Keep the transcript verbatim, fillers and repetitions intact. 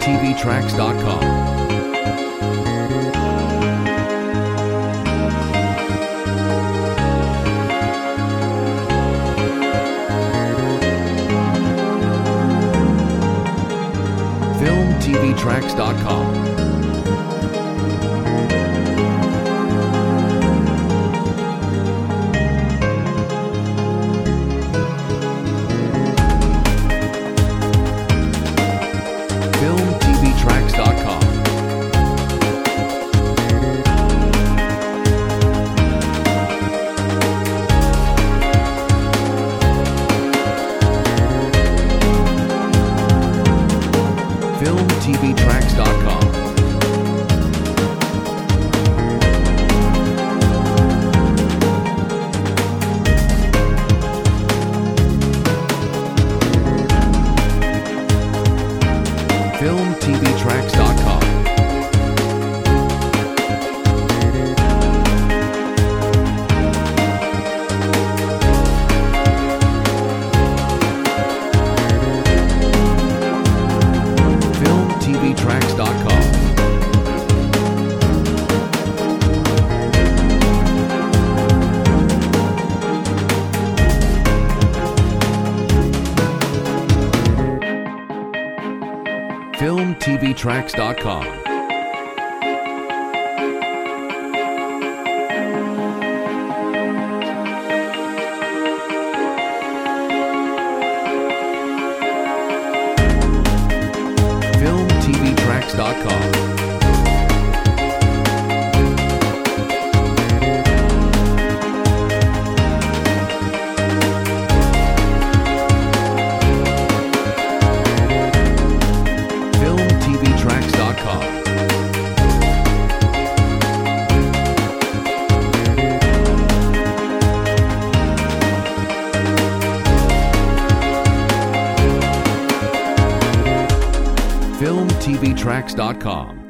T V Tracks dot com. Film T V Tracks dot com. Film T V Tracks dot com. Film T V Tracks dot com. Film T V Tracks dot com. Film T V Tracks dot com. Film T V Tracks dot com. Film T V Tracks dot com. Film T V Tracks dot com. Film T V Tracks dot com.